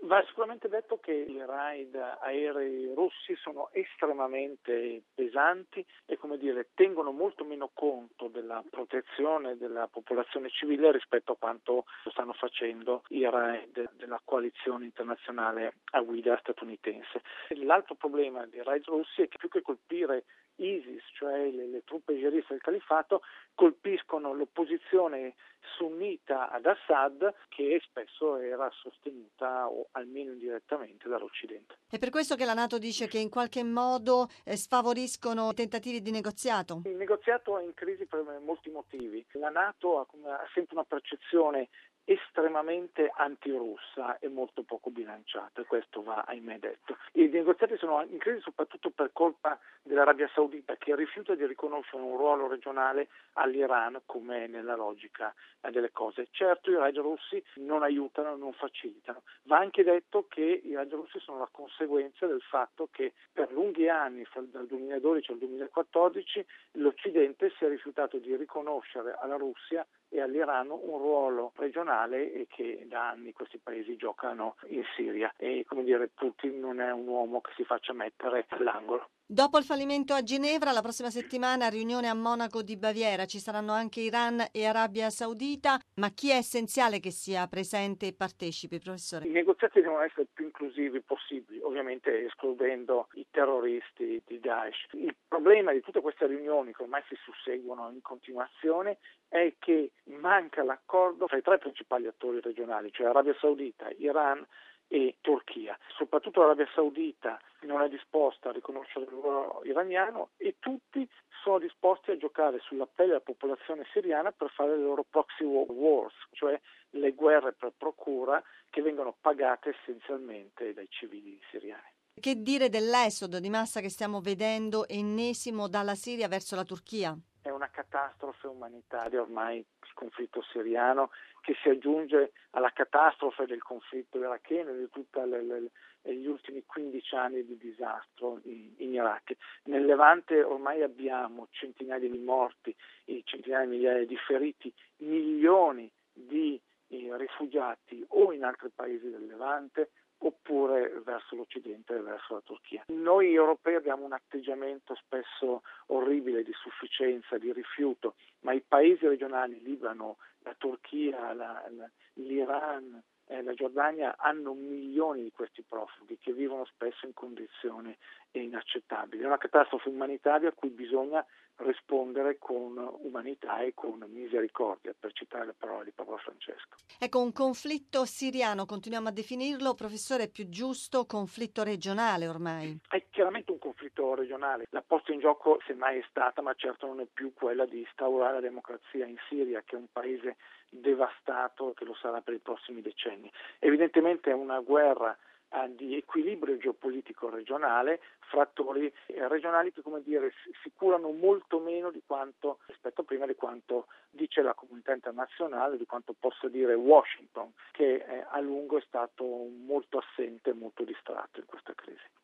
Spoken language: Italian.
Va sicuramente detto che i raid aerei russi sono estremamente pesanti e, tengono molto meno conto della protezione della popolazione civile rispetto a quanto stanno facendo i raid della coalizione internazionale a guida statunitense. L'altro problema dei raid russi è che più che colpire ISIS, cioè le truppe jihadiste del califfato, colpiscono l'opposizione sunnita ad Assad, che spesso era sostenuta o almeno indirettamente dall'Occidente. È per questo che la NATO dice che in qualche modo sfavoriscono i tentativi di negoziato? Il negoziato è in crisi per molti motivi. La NATO ha sempre una percezione estremamente antirussa e molto poco bilanciata, questo va ahimè detto. I negoziati sono in crisi soprattutto per colpa dell'Arabia Saudita, che rifiuta di riconoscere un ruolo regionale all'Iran come nella logica delle cose. Certo, i raid russi non aiutano, non facilitano. Va anche detto che i raid russi sono la conseguenza del fatto che per lunghi anni, dal 2012 al 2014, l'Occidente si è rifiutato di riconoscere alla Russia e all'Iran un ruolo regionale e che da anni questi paesi giocano in Siria. E Putin non è un uomo che si faccia mettere all'angolo. Dopo il fallimento a Ginevra, la prossima settimana riunione a Monaco di Baviera. Ci saranno anche Iran e Arabia Saudita, ma chi è essenziale che sia presente e partecipi, professore? I negoziati devono essere più inclusivi possibili, ovviamente escludendo i terroristi di Daesh. Il problema di tutte queste riunioni che ormai si susseguono in continuazione è che manca l'accordo tra i tre principali attori regionali, cioè Arabia Saudita, Iran e Turchia. Soprattutto l'Arabia Saudita non è disposta a riconoscere il ruolo iraniano e tutti sono disposti a giocare sulla pelle della popolazione siriana per fare le loro proxy wars, cioè le guerre per procura che vengono pagate essenzialmente dai civili siriani. Che dire dell'esodo di massa che stiamo vedendo ennesimo dalla Siria verso la Turchia? È una catastrofe umanitaria ormai il conflitto siriano, che si aggiunge alla catastrofe del conflitto iracheno e di tutti gli ultimi 15 anni di disastro in Iraq. Nel Levante ormai abbiamo centinaia di morti, centinaia di migliaia di feriti, milioni di rifugiati o in altri paesi del Levante oppure verso l'Occidente e verso la Turchia. Noi europei abbiamo un atteggiamento spesso orribile di sufficienza, di rifiuto, ma i paesi regionali, Libano, la Turchia, l'Iran, la Giordania hanno milioni di questi profughi che vivono spesso in condizioni inaccettabili. È una catastrofe umanitaria a cui bisogna rispondere con umanità e con misericordia, per citare le parole di Papa Francesco. Ecco, un conflitto siriano, continuiamo a definirlo, professore, è più giusto conflitto regionale ormai? È chiaramente un conflitto regionale. La posta in gioco semmai è stata, ma certo non è più quella di instaurare la democrazia in Siria, che è un paese devastato, che lo sarà per i prossimi decenni. Evidentemente è una guerra di equilibrio geopolitico regionale fra attori regionali che si curano molto meno di quanto rispetto a prima, di quanto dice la comunità internazionale, di quanto possa dire Washington, che a lungo è stato molto assente e molto distratto in questa crisi.